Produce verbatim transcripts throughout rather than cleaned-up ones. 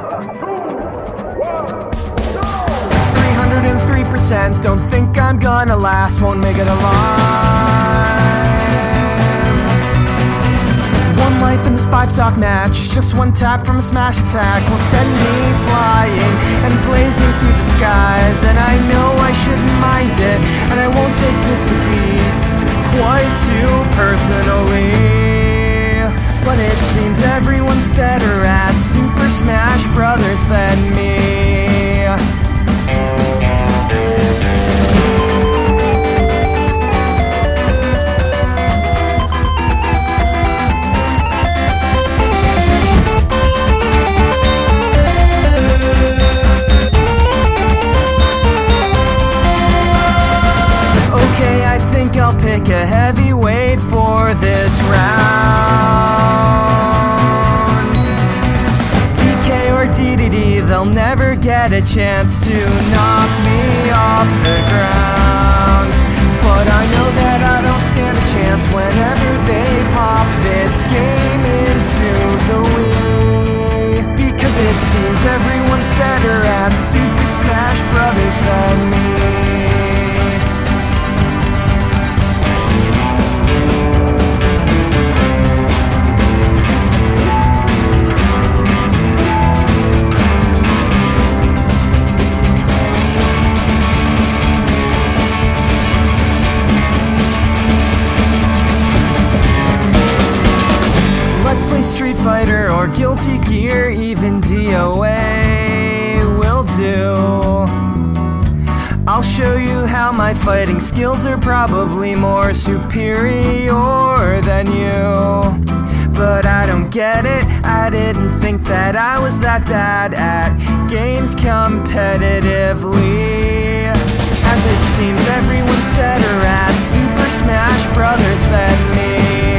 three hundred three percent don't think I'm gonna last, won't make it alive. One life in this five-stock match, just one tap from a smash attack will send me flying and blazing through the skies. And I know I shouldn't mind it, and I won't take this defeat quite too personally. But it seems everyone's better at Super Smash Brothers than me. Okay, I think I'll pick a heavyweight for this round. D K or D D D, they'll never get a chance to knock me off the ground. But I know that I don't stand a chance whenever they pop this game into the Wii. Because it seems everyone's better at Super Smash Brothers than me. Let's play Street Fighter or Guilty Gear, even D O A will do. I'll show you how my fighting skills are probably more superior than you. But I don't get it, I didn't think that I was that bad at games competitively. As it seems everyone's better at Super Smash Brothers than me.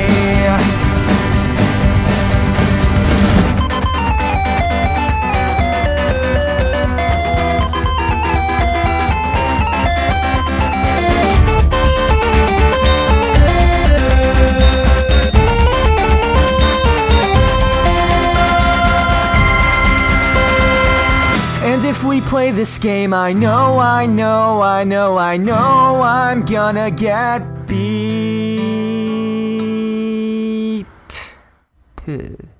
And if we play this game, I know, I know, I know, I know I'm gonna get beat.